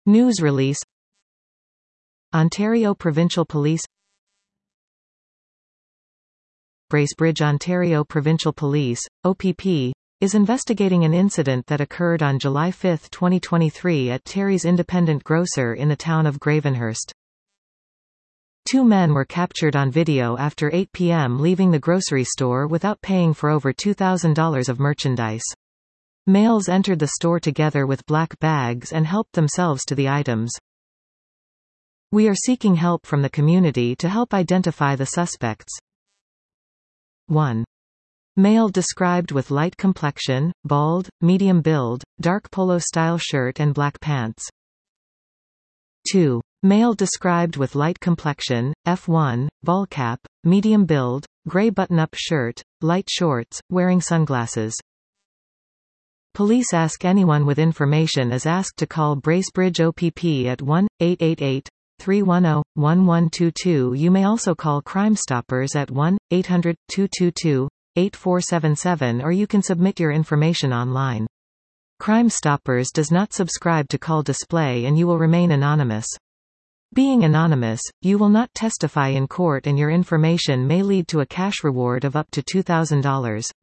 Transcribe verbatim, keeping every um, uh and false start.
News release. Ontario Provincial Police. Bracebridge Ontario Provincial Police, O P P, is investigating an incident that occurred on July fifth twenty twenty-three at Terry's Independent Grocer in the town of Gravenhurst. Two men were captured on video after eight p m leaving the grocery store without paying for over two thousand dollars of merchandise. Males entered the store together with black bags and helped themselves to the items. We are seeking help from the community to help identify the suspects. one. Male described with light complexion, bald, medium build, dark polo-style shirt and black pants. two. Male described with light complexion, F one, ball cap, medium build, gray button-up shirt, light shorts, wearing sunglasses. Police ask anyone with information is asked to call Bracebridge O P P at one eight eight eight, three one zero, one one two two. You may also call Crime Stoppers at one eight hundred, two two two, eight four seven seven, or you can submit your information online. Crime Stoppers does not subscribe to Call Display and you will remain anonymous. Being anonymous, you will not testify in court and your information may lead to a cash reward of up to two thousand dollars.